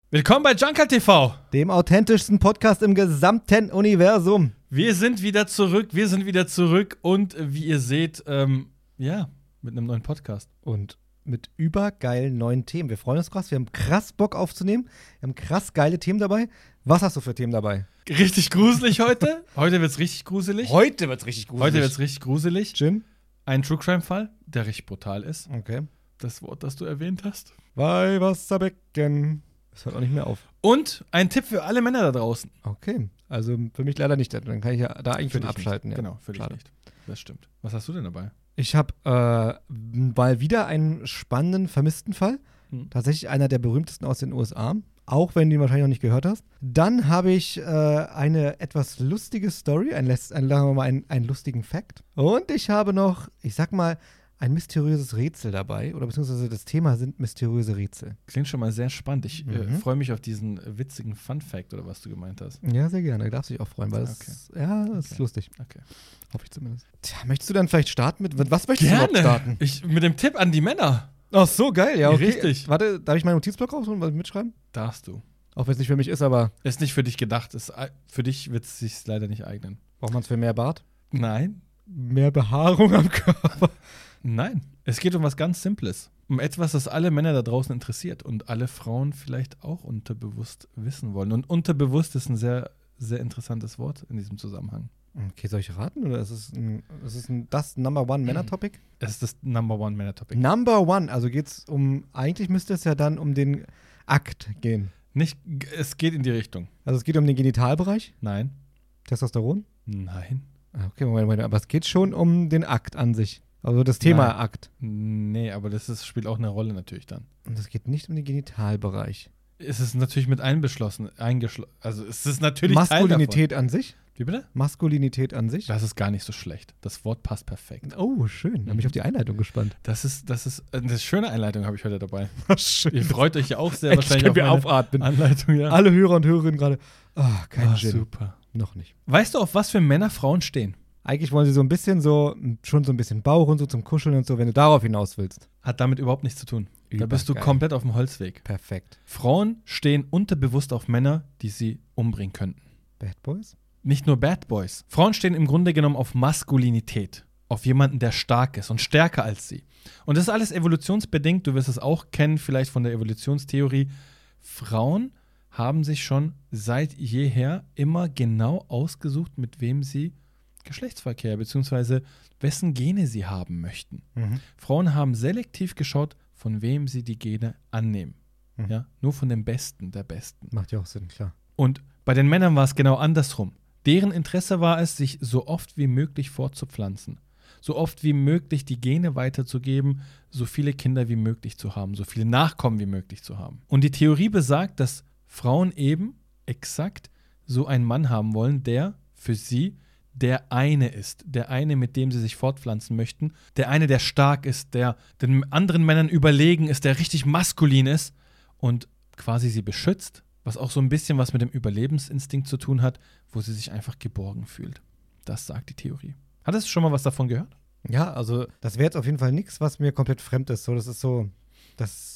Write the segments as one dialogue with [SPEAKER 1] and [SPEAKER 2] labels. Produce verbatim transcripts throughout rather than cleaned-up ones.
[SPEAKER 1] Willkommen bei Junker T V,
[SPEAKER 2] dem authentischsten Podcast im gesamten Universum.
[SPEAKER 1] Wir sind wieder zurück, wir sind wieder zurück und äh, wie ihr seht, ähm, ja, mit einem neuen Podcast.
[SPEAKER 2] Und mit übergeilen neuen Themen. Wir freuen uns krass, wir haben krass Bock aufzunehmen. Wir haben krass geile Themen dabei. Was hast du für Themen dabei?
[SPEAKER 1] Richtig gruselig heute. Heute wird's richtig gruselig.
[SPEAKER 2] Heute wird's richtig gruselig.
[SPEAKER 1] Heute wird's richtig gruselig.
[SPEAKER 2] Jim?
[SPEAKER 1] Ein True Crime Fall, der richtig brutal ist.
[SPEAKER 2] Okay.
[SPEAKER 1] Das Wort, das du erwähnt hast.
[SPEAKER 2] Weihwasserbecken. Das hört auch nicht mehr auf.
[SPEAKER 1] Und ein Tipp für alle Männer da draußen.
[SPEAKER 2] Okay, also für mich leider nicht. Dann kann ich ja da eigentlich schon abschalten.
[SPEAKER 1] Nicht.
[SPEAKER 2] Ja.
[SPEAKER 1] Genau, für dich
[SPEAKER 2] Schade.
[SPEAKER 1] nicht. Das stimmt. Was hast du denn dabei?
[SPEAKER 2] Ich habe äh, mal wieder einen spannenden vermissten Fall.
[SPEAKER 1] Hm.
[SPEAKER 2] Tatsächlich einer der berühmtesten aus den U S A. Auch wenn du ihn wahrscheinlich noch nicht gehört hast. Dann habe ich äh, eine etwas lustige Story, ein, ein, sagen wir mal, einen, einen lustigen Fact. Und ich habe noch, ich sag mal, ein mysteriöses Rätsel dabei. Oder beziehungsweise das Thema sind mysteriöse Rätsel.
[SPEAKER 1] Klingt schon mal sehr spannend. Ich
[SPEAKER 2] Mhm.
[SPEAKER 1] äh, freue mich auf diesen äh, witzigen Fun-Fact oder was du gemeint hast.
[SPEAKER 2] Ja, sehr gerne. Du darfst dich auch freuen, weil das,
[SPEAKER 1] Okay.
[SPEAKER 2] ja, das ist
[SPEAKER 1] Okay.
[SPEAKER 2] lustig.
[SPEAKER 1] Okay.
[SPEAKER 2] Hoffe ich zumindest. Tja, möchtest du dann vielleicht starten mit, was möchtest du überhaupt starten?
[SPEAKER 1] Ich, mit dem Tipp an die Männer.
[SPEAKER 2] Ach so, geil, ja, okay.
[SPEAKER 1] Richtig.
[SPEAKER 2] Warte, darf ich meinen Notizblock rausholen, was mitschreiben?
[SPEAKER 1] Darfst du.
[SPEAKER 2] Auch wenn es nicht für mich ist, aber
[SPEAKER 1] Ist nicht für dich gedacht. Ist, äh, für dich wird es sich leider nicht eignen.
[SPEAKER 2] braucht man es für mehr Bart?
[SPEAKER 1] Nein.
[SPEAKER 2] Mehr Behaarung am Körper?
[SPEAKER 1] Nein. Es geht um was ganz Simples. Um etwas, das alle Männer da draußen interessiert und alle Frauen vielleicht auch unterbewusst wissen wollen. Und unterbewusst ist ein sehr, sehr interessantes Wort in diesem Zusammenhang.
[SPEAKER 2] Okay, soll ich raten? Oder ist es ein, ist es ein, das Number One Männer-Topic?
[SPEAKER 1] Es ist das Number One Männer-Topic.
[SPEAKER 2] Number One, also geht's um, eigentlich müsste es ja dann um den Akt gehen.
[SPEAKER 1] Nicht, es geht in die Richtung.
[SPEAKER 2] Also es geht um den Genitalbereich,
[SPEAKER 1] Nein.
[SPEAKER 2] Testosteron.
[SPEAKER 1] Nein.
[SPEAKER 2] Ah, Okay, Moment, Moment, aber es geht schon um den Akt an sich. Also das Thema
[SPEAKER 1] Nein.
[SPEAKER 2] Akt.
[SPEAKER 1] Nee, aber das ist, spielt auch eine Rolle natürlich dann.
[SPEAKER 2] Und es geht nicht um den Genitalbereich.
[SPEAKER 1] Es ist natürlich mit einbeschlossen, eingeschlossen. Also es ist natürlich Teil
[SPEAKER 2] Maskulinität an sich?
[SPEAKER 1] davon. Wie bitte?
[SPEAKER 2] Maskulinität an sich?
[SPEAKER 1] Das ist gar nicht so schlecht. Das Wort passt perfekt.
[SPEAKER 2] Oh, schön. Da bin ich auf die Einleitung gespannt.
[SPEAKER 1] Das ist, das ist eine schöne Einleitung, habe ich heute dabei.
[SPEAKER 2] Schön.
[SPEAKER 1] Ihr freut euch ja auch sehr
[SPEAKER 2] Endlich
[SPEAKER 1] wahrscheinlich
[SPEAKER 2] können wir
[SPEAKER 1] auf meine
[SPEAKER 2] aufatmen.
[SPEAKER 1] Anleitung, ja.
[SPEAKER 2] Alle Hörer und Hörerinnen gerade. Ah, kein
[SPEAKER 1] Ah,
[SPEAKER 2] Gin.
[SPEAKER 1] super.
[SPEAKER 2] Noch nicht.
[SPEAKER 1] Weißt du, auf was für Männer Frauen stehen?
[SPEAKER 2] Eigentlich wollen sie so ein bisschen so, schon so ein bisschen Bauch und so zum Kuscheln und so, wenn du darauf hinaus willst.
[SPEAKER 1] Hat damit überhaupt nichts zu tun. Da bist du
[SPEAKER 2] Übergeil.
[SPEAKER 1] komplett auf dem Holzweg.
[SPEAKER 2] Perfekt.
[SPEAKER 1] Frauen stehen unterbewusst auf Männer, die sie umbringen könnten.
[SPEAKER 2] Bad Boys?
[SPEAKER 1] Nicht nur Bad Boys. Frauen stehen im Grunde genommen auf Maskulinität. Auf jemanden, der stark ist und stärker als sie. Und das ist alles evolutionsbedingt. Du wirst es auch kennen, vielleicht von der Evolutionstheorie. Frauen haben sich schon seit jeher immer genau ausgesucht, mit wem sie Geschlechtsverkehr bzw. wessen Gene sie haben möchten.
[SPEAKER 2] Mhm.
[SPEAKER 1] Frauen haben selektiv geschaut, von wem sie die Gene annehmen.
[SPEAKER 2] Mhm.
[SPEAKER 1] Ja? Nur von dem Besten der Besten.
[SPEAKER 2] Macht ja auch Sinn, klar.
[SPEAKER 1] Und bei den Männern war es genau andersrum. Deren Interesse war es, sich so oft wie möglich fortzupflanzen. So oft wie möglich die Gene weiterzugeben, so viele Kinder wie möglich zu haben, so viele Nachkommen wie möglich zu haben. Und die Theorie besagt, dass Frauen eben exakt so einen Mann haben wollen, der für sie der eine ist. Der eine, mit dem sie sich fortpflanzen möchten. Der eine, der stark ist, der den anderen Männern überlegen ist, der richtig maskulin ist und quasi sie beschützt. Was auch so ein bisschen was mit dem Überlebensinstinkt zu tun hat, wo sie sich einfach geborgen fühlt. Das sagt die Theorie. Hattest du schon mal was davon gehört?
[SPEAKER 2] Ja, also das wäre jetzt auf jeden Fall nichts, was mir komplett fremd ist. So, das ist so, das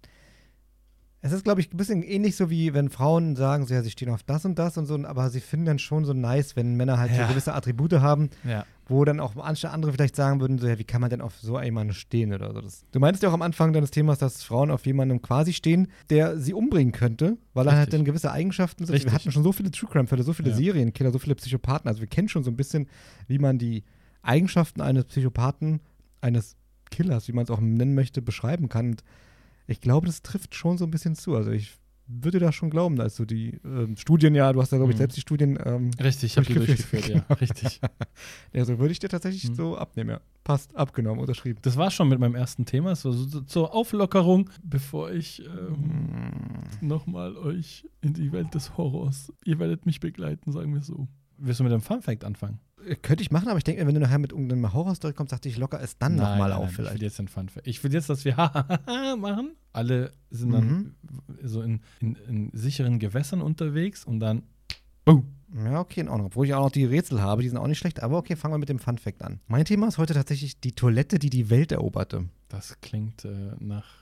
[SPEAKER 2] es ist, glaube ich, ein bisschen ähnlich so, wie wenn Frauen sagen, so, ja, sie stehen auf das und das und so, aber sie finden dann schon so nice, wenn Männer halt
[SPEAKER 1] Ja.
[SPEAKER 2] so gewisse Attribute haben,
[SPEAKER 1] Ja.
[SPEAKER 2] wo dann auch manche andere vielleicht sagen würden, so, ja, wie kann man denn auf so jemanden stehen oder so. Das, du meinst ja auch am Anfang deines Themas, dass Frauen auf jemanden quasi stehen, der sie umbringen könnte, weil er halt
[SPEAKER 1] Richtig.
[SPEAKER 2] dann gewisse Eigenschaften sind.
[SPEAKER 1] Richtig.
[SPEAKER 2] Wir hatten schon so viele True-Crime-Fälle, so viele
[SPEAKER 1] Ja.
[SPEAKER 2] Serienkiller, so viele Psychopathen, also wir kennen schon so ein bisschen, wie man die Eigenschaften eines Psychopathen, eines Killers, wie man es auch nennen möchte, beschreiben kann. Und ich glaube, das trifft schon so ein bisschen zu. Also ich würde da schon glauben, dass du die ähm, Studien, ja, du hast ja, glaube ich,
[SPEAKER 1] Mhm.
[SPEAKER 2] selbst die Studien ähm,
[SPEAKER 1] Richtig, ich habe die
[SPEAKER 2] Durchgeführt.
[SPEAKER 1] durchgeführt, ja. Richtig.
[SPEAKER 2] also würde ich dir tatsächlich
[SPEAKER 1] Mhm.
[SPEAKER 2] so abnehmen, ja. Passt, abgenommen, unterschrieben.
[SPEAKER 1] Das war schon mit meinem ersten Thema. Es war so, so zur Auflockerung, bevor ich ähm,
[SPEAKER 2] Mm.
[SPEAKER 1] nochmal euch in die Welt des Horrors. Ihr werdet mich begleiten, sagen wir so. Willst du mit dem Fun-Fact anfangen?
[SPEAKER 2] Äh, Könnte ich machen, aber ich denke, wenn du nachher mit irgendeiner Horrorstory kommst, dachte ich locker es dann
[SPEAKER 1] Nein,
[SPEAKER 2] nochmal
[SPEAKER 1] nein,
[SPEAKER 2] auf
[SPEAKER 1] nein, Ich
[SPEAKER 2] vielleicht.
[SPEAKER 1] will jetzt den Fun-Fact. Ich will jetzt, dass wir Hahaha machen. Alle sind dann
[SPEAKER 2] Mhm.
[SPEAKER 1] so in, in, in sicheren Gewässern unterwegs und dann boom.
[SPEAKER 2] Ja, okay, in Ordnung. Obwohl ich auch noch die Rätsel habe, die sind auch nicht schlecht. Aber okay, fangen wir mit dem Fun-Fact an. Mein Thema ist heute tatsächlich die Toilette, die die Welt eroberte.
[SPEAKER 1] Das klingt äh, nach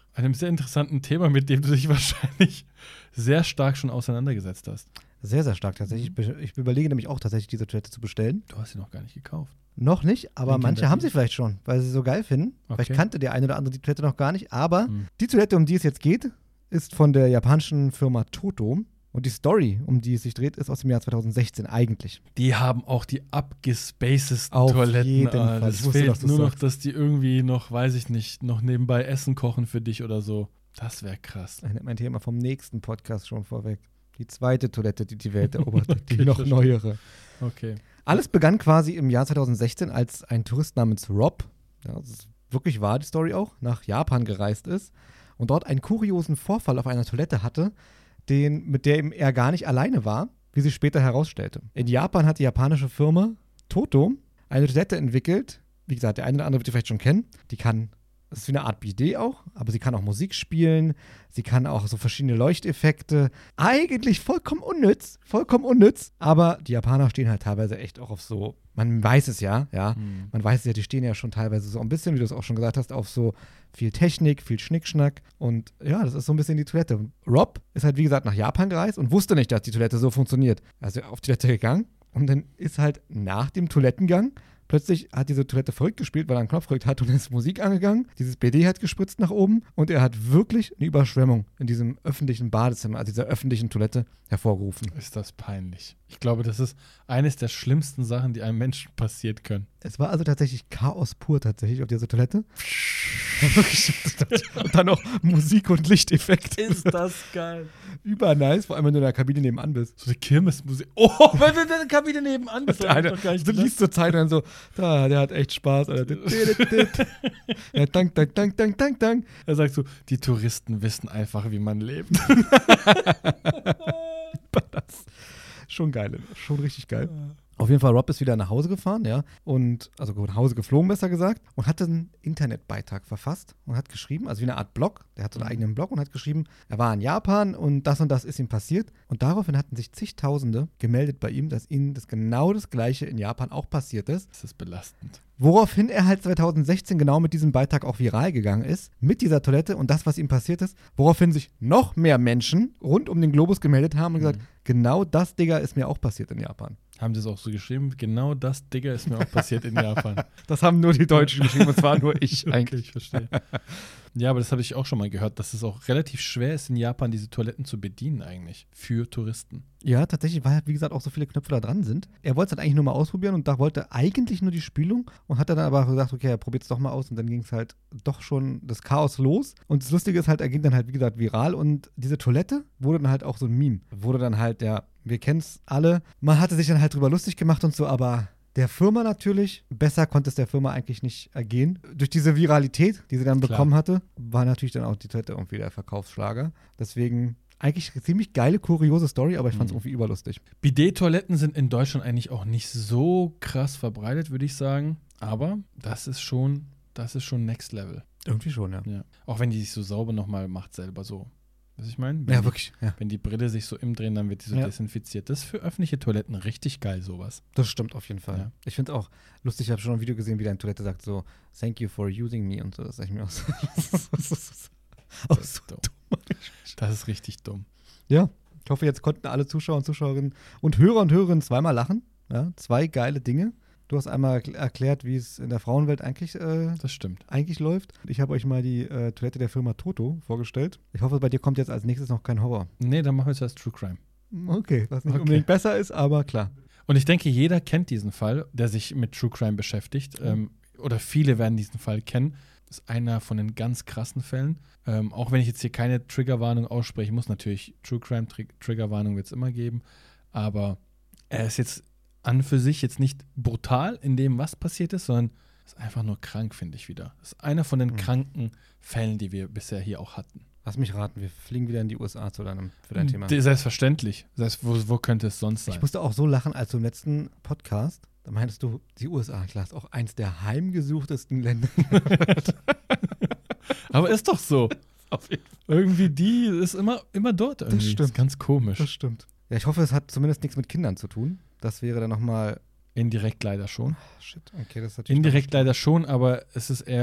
[SPEAKER 1] einem sehr interessanten Thema, mit dem du dich wahrscheinlich sehr stark schon auseinandergesetzt hast.
[SPEAKER 2] Sehr, sehr stark tatsächlich. Ich, ich überlege nämlich auch tatsächlich, diese Toilette zu bestellen.
[SPEAKER 1] Du hast sie noch gar nicht gekauft.
[SPEAKER 2] Noch nicht, aber
[SPEAKER 1] In
[SPEAKER 2] manche
[SPEAKER 1] Kentucky.
[SPEAKER 2] haben sie vielleicht schon, weil sie sie so geil finden.
[SPEAKER 1] Okay.
[SPEAKER 2] Vielleicht kannte der eine oder andere die Toilette noch gar nicht, aber
[SPEAKER 1] Hm.
[SPEAKER 2] die Toilette, um die es jetzt geht, ist von der japanischen Firma Toto. Und die Story, um die es sich dreht, ist aus dem Jahr zwanzig sechzehn eigentlich.
[SPEAKER 1] Die haben auch die abgespacesten
[SPEAKER 2] Auf
[SPEAKER 1] Toiletten.
[SPEAKER 2] jeden
[SPEAKER 1] Ah,
[SPEAKER 2] Fall.
[SPEAKER 1] das
[SPEAKER 2] Ich wusste,
[SPEAKER 1] fehlt
[SPEAKER 2] dass du's
[SPEAKER 1] nur noch,
[SPEAKER 2] sagst.
[SPEAKER 1] dass die irgendwie noch, weiß ich nicht, noch nebenbei Essen kochen für dich oder so. Das wäre krass.
[SPEAKER 2] Ich nehme mein Thema vom nächsten Podcast schon vorweg. Die zweite Toilette, die die Welt erobert,
[SPEAKER 1] Okay,
[SPEAKER 2] die noch
[SPEAKER 1] verstehe.
[SPEAKER 2] neuere.
[SPEAKER 1] Okay.
[SPEAKER 2] Alles begann quasi im Jahr zwanzig sechzehn, als ein Tourist namens Rob, ja, das ist wirklich wahr, die Story auch, nach Japan gereist ist und dort einen kuriosen Vorfall auf einer Toilette hatte, den, mit der eben er gar nicht alleine war, wie sich später herausstellte. In Japan hat die japanische Firma Toto eine Toilette entwickelt, wie gesagt, der eine oder andere wird die vielleicht schon kennen, die kann, das ist wie eine Art Bidet auch, aber sie kann auch Musik spielen, sie kann auch so verschiedene Leuchteffekte, eigentlich vollkommen unnütz, vollkommen unnütz, aber die Japaner stehen halt teilweise echt auch auf so, man weiß es ja, ja,
[SPEAKER 1] Hm.
[SPEAKER 2] man weiß es ja, die stehen ja schon teilweise so ein bisschen, wie du es auch schon gesagt hast, auf so viel Technik, viel Schnickschnack und ja, das ist so ein bisschen die Toilette. Und Rob ist halt, wie gesagt, nach Japan gereist und wusste nicht, dass die Toilette so funktioniert. Also auf die Toilette gegangen und dann ist halt nach dem Toilettengang plötzlich hat diese Toilette verrückt gespielt, weil er einen Knopf gedrückt hat und dann ist Musik angegangen. Dieses B D hat gespritzt nach oben und er hat wirklich eine Überschwemmung in diesem öffentlichen Badezimmer, also dieser öffentlichen Toilette, hervorgerufen.
[SPEAKER 1] Ist das peinlich. Ich glaube, das ist eines der schlimmsten Sachen, die einem Menschen passiert können.
[SPEAKER 2] Es war also tatsächlich Chaos pur tatsächlich auf dieser Toilette. Und dann noch Musik und Lichteffekte.
[SPEAKER 1] das geil.
[SPEAKER 2] Übernice, vor allem wenn du in der Kabine nebenan bist.
[SPEAKER 1] So eine Kirmesmusik. Oh, wenn du in der Kabine nebenan bist.
[SPEAKER 2] Der eine, du liest zur Zeit und dann so, da, der hat echt Spaß. Alter. Ja, dank, dank, dank, dank, dank, dank.
[SPEAKER 1] Er sagt so, die Touristen wissen einfach, wie man lebt.
[SPEAKER 2] Das. Schon geil, schon richtig geil. Auf jeden Fall, Rob ist wieder nach Hause gefahren, ja, und, also nach Hause geflogen, besser gesagt, und hat einen Internetbeitrag verfasst und hat geschrieben, also wie eine Art Blog, der hat so einen
[SPEAKER 1] Mhm.
[SPEAKER 2] eigenen Blog und hat geschrieben, er war in Japan und das und das ist ihm passiert. Und daraufhin hatten sich zigtausende gemeldet bei ihm, dass ihnen das genau das Gleiche in Japan auch passiert ist.
[SPEAKER 1] Das ist belastend.
[SPEAKER 2] Woraufhin er halt zwanzig sechzehn genau mit diesem Beitrag auch viral gegangen ist, mit dieser Toilette und das, was ihm passiert ist, woraufhin sich noch mehr Menschen rund um den Globus gemeldet haben und gesagt,
[SPEAKER 1] Mhm.
[SPEAKER 2] genau das, Digga, ist mir auch passiert in Japan.
[SPEAKER 1] Haben sie es auch so geschrieben? Genau das, Digga, ist mir auch passiert in Japan.
[SPEAKER 2] Das haben nur die Deutschen geschrieben, und zwar nur ich
[SPEAKER 1] Okay,
[SPEAKER 2] eigentlich.
[SPEAKER 1] ich verstehe. Ja, aber das habe ich auch schon mal gehört, dass es auch relativ schwer ist, in Japan diese Toiletten zu bedienen eigentlich für Touristen.
[SPEAKER 2] Ja, tatsächlich, weil halt, wie gesagt, auch so viele Knöpfe da dran sind. Er wollte es halt eigentlich nur mal ausprobieren und da wollte eigentlich nur die Spülung und hat dann aber gesagt, okay, er probiert es doch mal aus und dann ging es halt doch schon das Chaos los. Und das Lustige ist halt, er ging dann halt, wie gesagt, viral und diese Toilette wurde dann halt auch so ein Meme. Wurde dann halt, ja, wir kennen es alle. Man hatte sich dann halt drüber lustig gemacht und so, aber der Firma natürlich, besser konnte es der Firma eigentlich nicht ergehen. Durch diese Viralität, die sie dann
[SPEAKER 1] Klar.
[SPEAKER 2] bekommen hatte, war natürlich dann auch die Toilette irgendwie der Verkaufsschlager. Deswegen eigentlich eine ziemlich geile, kuriose Story, aber ich fand es
[SPEAKER 1] Mhm.
[SPEAKER 2] irgendwie überlustig.
[SPEAKER 1] Bidet-Toiletten sind in Deutschland eigentlich auch nicht so krass verbreitet, würde ich sagen. Aber das ist schon, das ist schon Next Level.
[SPEAKER 2] Irgendwie schon, ja.
[SPEAKER 1] Ja. Auch wenn die sich so sauber nochmal macht selber so. Was ich meine? Wenn
[SPEAKER 2] Ja,
[SPEAKER 1] die-
[SPEAKER 2] wirklich. Ja.
[SPEAKER 1] Wenn die Brille sich so im drehen, dann wird die so
[SPEAKER 2] Ja.
[SPEAKER 1] desinfiziert. Das ist für öffentliche Toiletten richtig geil, sowas.
[SPEAKER 2] Das stimmt auf jeden Fall.
[SPEAKER 1] Ja.
[SPEAKER 2] Ich finde auch lustig, ich habe schon ein Video gesehen, wie deine Toilette sagt so, thank you for using me und so. Das sag ich mir aus. Auch
[SPEAKER 1] Das
[SPEAKER 2] so
[SPEAKER 1] ist dumm. Das ist richtig dumm.
[SPEAKER 2] Ja, ich hoffe, jetzt konnten alle Zuschauer und Zuschauerinnen und Hörer und Hörerinnen zweimal lachen. Ja, zwei geile Dinge. Du hast einmal erkl- erklärt, wie es in der Frauenwelt eigentlich, äh,
[SPEAKER 1] Das stimmt.
[SPEAKER 2] eigentlich läuft. Ich habe euch mal die äh, Toilette der Firma Toto vorgestellt. Ich hoffe, bei dir kommt jetzt als nächstes noch kein Horror.
[SPEAKER 1] Nee, dann machen wir zuerst True Crime.
[SPEAKER 2] Okay, was nicht
[SPEAKER 1] Okay.
[SPEAKER 2] unbedingt besser ist, aber klar.
[SPEAKER 1] Und ich denke, jeder kennt diesen Fall, der sich mit True Crime beschäftigt. Ähm, oder viele werden diesen Fall kennen. Das ist einer von den ganz krassen Fällen. Ähm, auch wenn ich jetzt hier keine Triggerwarnung aussprechen muss, natürlich True Crime Tri- Triggerwarnung wird es immer geben. Aber er ist jetzt an für sich jetzt nicht brutal in dem, was passiert ist, sondern ist einfach nur krank, finde ich wieder. Das ist einer von den
[SPEAKER 2] Mhm.
[SPEAKER 1] kranken Fällen, die wir bisher hier auch hatten.
[SPEAKER 2] Lass mich raten, wir fliegen wieder in die U S A zu deinem, für dein Thema.
[SPEAKER 1] D- Selbstverständlich. Das heißt, wo, wo könnte es sonst sein?
[SPEAKER 2] Ich musste auch so lachen, als du im letzten Podcast, da meintest du, die U S A, klar, ist auch eins der heimgesuchtesten Länder.
[SPEAKER 1] Aber ist doch so.
[SPEAKER 2] Auf jeden
[SPEAKER 1] Irgendwie die ist immer, immer dort irgendwie.
[SPEAKER 2] stimmt.
[SPEAKER 1] Das ist ganz komisch.
[SPEAKER 2] Das stimmt. Ja, ich hoffe, es hat zumindest nichts mit Kindern zu tun. Das wäre dann nochmal.
[SPEAKER 1] Indirekt leider schon.
[SPEAKER 2] Shit, okay, das ist natürlich.
[SPEAKER 1] Indirekt leider schon, aber es ist eher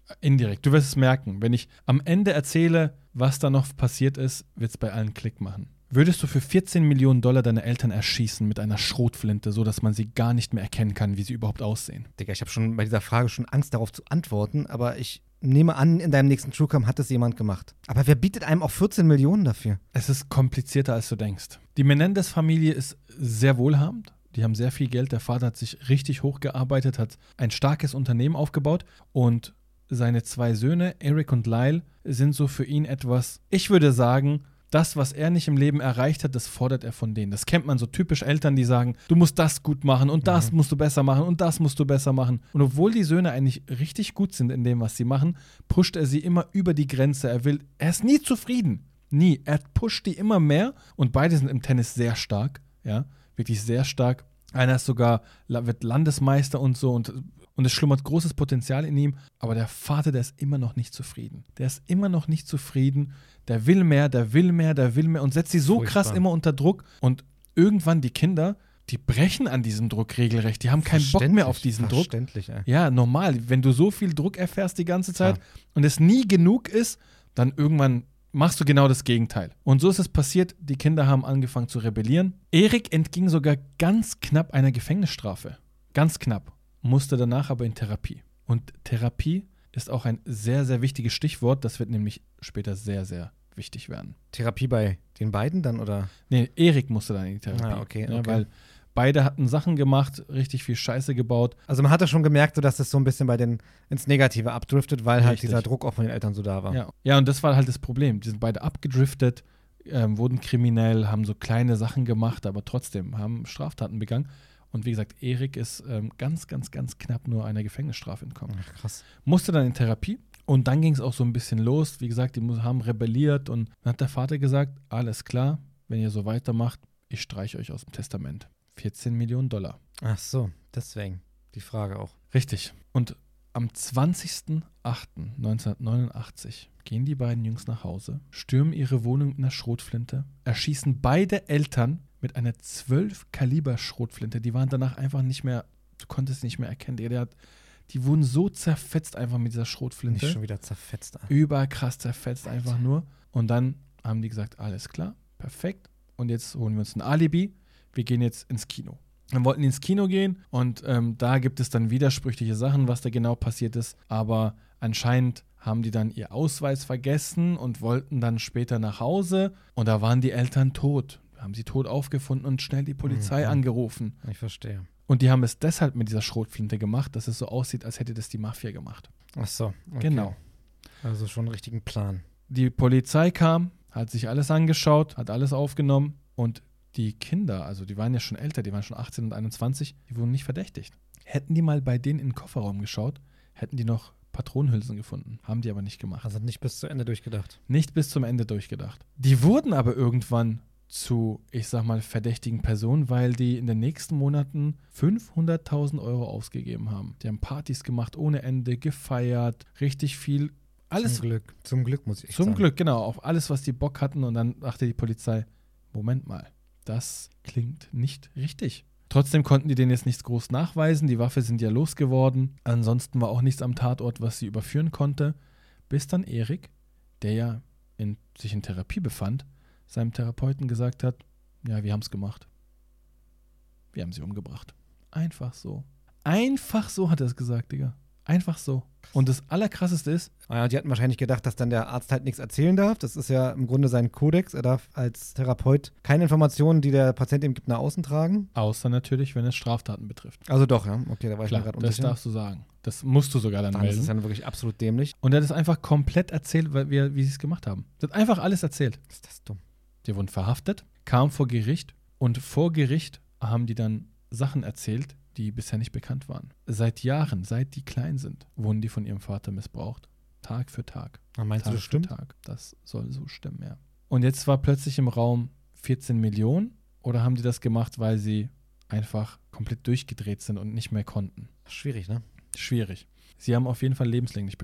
[SPEAKER 1] Indirekt. Du wirst es merken. Wenn ich am Ende erzähle, was da noch passiert ist, wird es bei allen Klick machen. Würdest du für vierzehn Millionen Dollar deine Eltern erschießen mit einer Schrotflinte, sodass man sie gar nicht mehr erkennen kann, wie sie überhaupt aussehen?
[SPEAKER 2] Digga, ich habe schon bei dieser Frage schon Angst darauf zu antworten, aber ich nehme an, in deinem nächsten Truecam hat es jemand gemacht. Aber wer bietet einem auch vierzehn Millionen dafür?
[SPEAKER 1] Es ist komplizierter, als du denkst. Die Menendez-Familie ist sehr wohlhabend. Die haben sehr viel Geld. Der Vater hat sich richtig hochgearbeitet, hat ein starkes Unternehmen aufgebaut und seine zwei Söhne, Eric und Lyle, sind so für ihn etwas, ich würde sagen, das, was er nicht im Leben erreicht hat, das fordert er von denen. Das kennt man so typisch Eltern, die sagen, du musst das gut machen und das mhm. musst du besser machen und das musst du besser machen. Und obwohl die Söhne eigentlich richtig gut sind in dem, was sie machen, pusht er sie immer über die Grenze. Er will, er ist nie zufrieden. Nie. Er pusht die immer mehr und beide sind im Tennis sehr stark. Ja, wirklich sehr stark. Einer ist sogar, wird Landesmeister und so und Und es schlummert großes Potenzial in ihm, aber der Vater, der ist immer noch nicht zufrieden. Der ist immer noch nicht zufrieden, der will mehr, der will mehr, der will mehr und setzt sie so Furchtbar. krass immer unter Druck. Und irgendwann die Kinder, die brechen an diesem Druck regelrecht. Die haben keinen Bock mehr auf diesen Druck.
[SPEAKER 2] Verständlich, ey.
[SPEAKER 1] Ja, normal. Wenn du so viel Druck erfährst die ganze Zeit ja. und es nie genug ist, dann irgendwann machst du genau das Gegenteil. Und so ist es passiert, die Kinder haben angefangen zu rebellieren. Erik entging sogar ganz knapp einer Gefängnisstrafe. Ganz knapp. Musste danach aber in Therapie. Und Therapie ist auch ein sehr, sehr wichtiges Stichwort. Das wird nämlich später sehr, sehr wichtig werden.
[SPEAKER 2] Therapie bei den beiden dann, oder?
[SPEAKER 1] Nee, Erik musste dann in die Therapie.
[SPEAKER 2] Ah, okay,
[SPEAKER 1] ja,
[SPEAKER 2] okay.
[SPEAKER 1] Weil beide hatten Sachen gemacht, richtig viel Scheiße gebaut.
[SPEAKER 2] Also man hat ja schon gemerkt, so, dass es so ein bisschen bei den ins Negative abdriftet, weil halt
[SPEAKER 1] Richtig.
[SPEAKER 2] dieser Druck auch von den Eltern so da war.
[SPEAKER 1] Ja, ja, und das war halt das Problem. Die sind beide abgedriftet, ähm, wurden kriminell, haben so kleine Sachen gemacht, aber trotzdem haben Straftaten begangen. Und wie gesagt, Erik ist ähm, ganz, ganz, ganz knapp nur einer Gefängnisstrafe entkommen.
[SPEAKER 2] Ach, krass.
[SPEAKER 1] Musste dann in Therapie und dann ging es auch so ein bisschen los. Wie gesagt, die haben rebelliert und dann hat der Vater gesagt, alles klar, wenn ihr so weitermacht, ich streiche euch aus dem Testament. vierzehn Millionen Dollar.
[SPEAKER 2] Ach so, deswegen die Frage auch.
[SPEAKER 1] Richtig. Und am zwanzigsten achten neunzehnhundertneunundachtzig gehen die beiden Jungs nach Hause, stürmen ihre Wohnung mit einer Schrotflinte, erschießen beide Eltern mit einer zwölf Kaliber Schrotflinte. Die waren danach einfach nicht mehr, du konntest sie nicht mehr erkennen. Der hat, die wurden so zerfetzt einfach mit dieser Schrotflinte.
[SPEAKER 2] Nicht schon wieder zerfetzt.
[SPEAKER 1] Überkrass zerfetzt einfach nur. Und dann haben die gesagt, alles klar, perfekt. Und jetzt holen wir uns ein Alibi. Wir gehen jetzt ins Kino. Wir wollten ins Kino gehen und ähm, da gibt es dann widersprüchliche Sachen, was da genau passiert ist. Aber anscheinend haben die dann ihr Ausweis vergessen und wollten dann später nach Hause. Und da waren die Eltern tot. Haben sie tot aufgefunden und schnell die Polizei mhm. angerufen.
[SPEAKER 2] Ich verstehe.
[SPEAKER 1] Und die haben es deshalb mit dieser Schrotflinte gemacht, dass es so aussieht, als hätte das die Mafia gemacht.
[SPEAKER 2] Ach so. Okay.
[SPEAKER 1] Genau.
[SPEAKER 2] Also schon einen richtigen Plan.
[SPEAKER 1] Die Polizei kam, hat sich alles angeschaut, hat alles aufgenommen und die Kinder, also die waren ja schon älter, die waren schon achtzehn und einundzwanzig, die wurden nicht verdächtigt. Hätten die mal bei denen in den Kofferraum geschaut, hätten die noch Patronenhülsen gefunden. Haben die aber nicht gemacht.
[SPEAKER 2] Also nicht bis zu Ende durchgedacht.
[SPEAKER 1] Nicht bis zum Ende durchgedacht. Die wurden aber irgendwann zu, ich sag mal, verdächtigen Personen, weil die in den nächsten Monaten fünfhunderttausend Euro ausgegeben haben. Die haben Partys gemacht ohne Ende, gefeiert, richtig viel. Alles
[SPEAKER 2] zum Glück. Zum Glück muss ich echt
[SPEAKER 1] Zum
[SPEAKER 2] sagen.
[SPEAKER 1] Glück, genau. Auf alles, was die Bock hatten. Und dann dachte die Polizei, Moment mal, das klingt nicht richtig. Trotzdem konnten die denen jetzt nichts groß nachweisen. Die Waffe sind ja losgeworden. Ansonsten war auch nichts am Tatort, was sie überführen konnte. Bis dann Erik, der ja in, sich in Therapie befand, seinem Therapeuten gesagt hat, ja, wir haben es gemacht. Wir haben sie umgebracht. Einfach so. Einfach so hat er es gesagt, Digga. Einfach so. Und das Allerkrasseste ist,
[SPEAKER 2] ah ja, die hatten wahrscheinlich gedacht, dass dann der Arzt halt nichts erzählen darf. Das ist ja im Grunde sein Kodex. Er darf als Therapeut keine Informationen, die der Patient ihm gibt, nach außen tragen.
[SPEAKER 1] Außer natürlich, wenn es Straftaten betrifft.
[SPEAKER 2] Also doch, ja. Okay, da war
[SPEAKER 1] Klar,
[SPEAKER 2] ich mir gerade
[SPEAKER 1] das
[SPEAKER 2] unsicher.
[SPEAKER 1] darfst du sagen. Das musst du sogar dann,
[SPEAKER 2] dann
[SPEAKER 1] melden.
[SPEAKER 2] Das ist dann wirklich absolut dämlich.
[SPEAKER 1] Und er hat es einfach komplett erzählt, weil wir, wie sie es gemacht haben. Er hat einfach alles erzählt.
[SPEAKER 2] Ist das dumm.
[SPEAKER 1] Die wurden verhaftet, kamen vor Gericht und vor Gericht haben die dann Sachen erzählt, die bisher nicht bekannt waren. Seit Jahren, seit die klein sind, wurden die von ihrem Vater missbraucht. Tag für Tag.
[SPEAKER 2] Ah, meinst
[SPEAKER 1] Tag
[SPEAKER 2] du, das stimmt?
[SPEAKER 1] für Tag. Das soll so stimmen, ja. Und jetzt war plötzlich im Raum vierzehn Millionen oder haben die das gemacht, weil sie einfach komplett durchgedreht sind und nicht mehr konnten?
[SPEAKER 2] Schwierig, ne?
[SPEAKER 1] Schwierig. Sie haben auf jeden Fall lebenslänglich bekommen.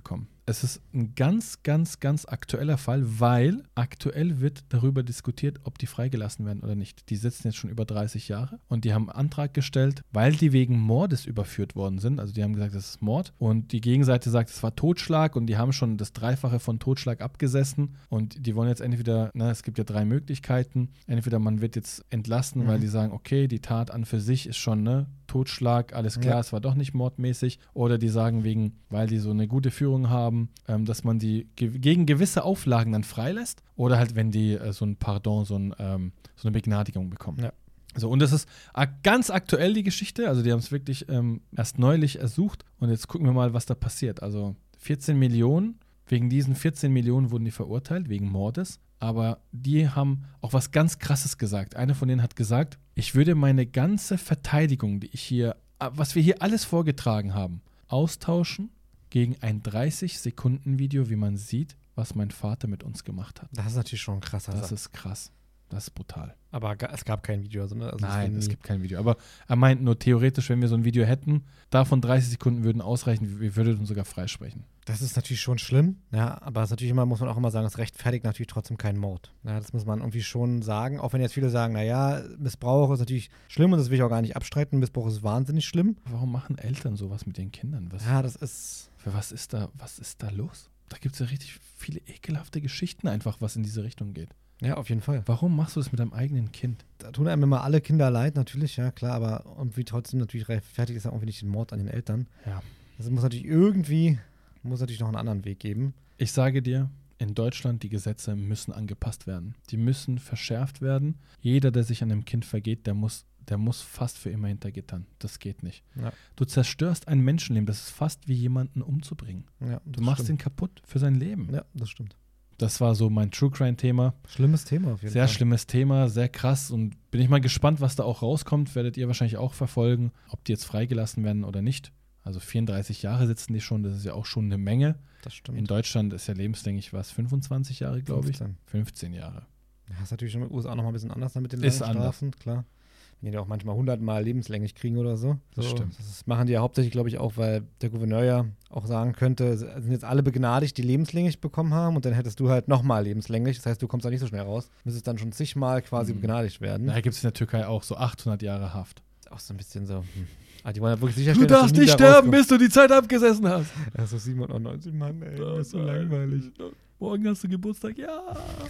[SPEAKER 1] Es ist ein ganz, ganz, ganz aktueller Fall, weil aktuell wird darüber diskutiert, ob die freigelassen werden oder nicht. Die sitzen jetzt schon über dreißig Jahre und die haben einen Antrag gestellt, weil die wegen Mordes überführt worden sind. Also die haben gesagt, das ist Mord. Und die Gegenseite sagt, es war Totschlag und die haben schon das Dreifache von Totschlag abgesessen. Und die wollen jetzt entweder, na, es gibt ja drei Möglichkeiten, entweder man wird jetzt entlassen, mhm. weil die sagen, okay, die Tat an für sich ist schon, ne, Totschlag, alles klar, ja. es war doch nicht mordmäßig. Oder die sagen wegen, weil die so eine gute Führung haben, ähm, dass man die ge- gegen gewisse Auflagen dann freilässt. Oder halt, wenn die äh, so ein Pardon, so, ein, ähm, so eine Begnadigung bekommen. Ja. So, und das ist ak- ganz aktuell die Geschichte. Also die haben es wirklich ähm, erst neulich ersucht. Und jetzt gucken wir mal, was da passiert. Also vierzehn Millionen, wegen diesen vierzehn Millionen wurden die verurteilt, wegen Mordes. Aber die haben auch was ganz Krasses gesagt. Eine von denen hat gesagt, ich würde meine ganze Verteidigung, die ich hier, was wir hier alles vorgetragen haben, austauschen gegen ein dreißig-Sekunden-Video, wie man sieht, was mein Vater mit uns gemacht hat.
[SPEAKER 2] Das ist natürlich schon ein krasser
[SPEAKER 1] Das
[SPEAKER 2] Sache.
[SPEAKER 1] ist krass. Das ist brutal.
[SPEAKER 2] Aber ga- es gab kein Video. Also, ne? also
[SPEAKER 1] Nein, es gibt kein Video. Aber er meint nur theoretisch, wenn wir so ein Video hätten, davon dreißig Sekunden würden ausreichen, wir würden uns sogar freisprechen.
[SPEAKER 2] Das ist natürlich schon schlimm, ja, aber es ist natürlich immer, muss man auch immer sagen, es rechtfertigt natürlich trotzdem keinen Mord. Ja, das muss man irgendwie schon sagen, auch wenn jetzt viele sagen, naja, Missbrauch ist natürlich schlimm und das will ich auch gar nicht abstreiten, Missbrauch ist wahnsinnig schlimm.
[SPEAKER 1] Warum machen Eltern sowas mit den Kindern? Was,
[SPEAKER 2] ja, das ist...
[SPEAKER 1] Für was ist da, was ist da los? Da gibt es ja richtig viele ekelhafte Geschichten einfach, was in diese Richtung geht.
[SPEAKER 2] Ja, auf jeden Fall.
[SPEAKER 1] Warum machst du das mit deinem eigenen Kind?
[SPEAKER 2] Da tun einem immer alle Kinder leid, natürlich, ja klar, aber irgendwie trotzdem natürlich rechtfertigt ist ja irgendwie nicht den Mord an den Eltern.
[SPEAKER 1] Ja.
[SPEAKER 2] Also muss natürlich irgendwie, muss natürlich noch einen anderen Weg geben.
[SPEAKER 1] Ich sage dir, in Deutschland, die Gesetze müssen angepasst werden. Die müssen verschärft werden. Jeder, der sich an einem Kind vergeht, der muss, der muss fast für immer hinter Gittern. Das geht nicht.
[SPEAKER 2] Ja.
[SPEAKER 1] Du zerstörst ein Menschenleben. Das ist fast wie jemanden umzubringen.
[SPEAKER 2] Ja,
[SPEAKER 1] du machst
[SPEAKER 2] stimmt.
[SPEAKER 1] ihn kaputt für sein Leben.
[SPEAKER 2] Ja, das stimmt.
[SPEAKER 1] Das war so mein True Crime-Thema.
[SPEAKER 2] Schlimmes Thema auf jeden
[SPEAKER 1] sehr
[SPEAKER 2] Fall.
[SPEAKER 1] Sehr schlimmes Thema, sehr krass. Und bin ich mal gespannt, was da auch rauskommt. Werdet ihr wahrscheinlich auch verfolgen, ob die jetzt freigelassen werden oder nicht. Also vierunddreißig Jahre sitzen die schon, das ist ja auch schon eine Menge.
[SPEAKER 2] Das stimmt.
[SPEAKER 1] In Deutschland ist ja lebenslänglich was, fünfundzwanzig Jahre, glaube ich.
[SPEAKER 2] fünfzehn.
[SPEAKER 1] fünfzehn Jahre.
[SPEAKER 2] Ja, das ist natürlich schon in den U S A nochmal ein bisschen anders mit den
[SPEAKER 1] Ist
[SPEAKER 2] langen Strafen, klar. Wenn die auch manchmal hundertmal lebenslänglich kriegen oder so.
[SPEAKER 1] Das
[SPEAKER 2] so,
[SPEAKER 1] stimmt.
[SPEAKER 2] Das machen die ja hauptsächlich, glaube ich, auch, weil der Gouverneur ja auch sagen könnte, sind jetzt alle begnadigt, die lebenslänglich bekommen haben und dann hättest du halt nochmal lebenslänglich. Das heißt, du kommst da nicht so schnell raus. Müsstest dann schon zigmal quasi mhm. begnadigt werden.
[SPEAKER 1] Da gibt es in der Türkei auch so achthundert Jahre Haft.
[SPEAKER 2] Ist auch so ein bisschen so. Hm. Also die wollen ja wirklich sicherstellen,
[SPEAKER 1] du darfst
[SPEAKER 2] dass du
[SPEAKER 1] nicht sterben, bis du die Zeit abgesessen hast.
[SPEAKER 2] Ja, so siebenundneunzig, Mann, ey. Das ist so langweilig.
[SPEAKER 1] Morgen hast du Geburtstag, ja.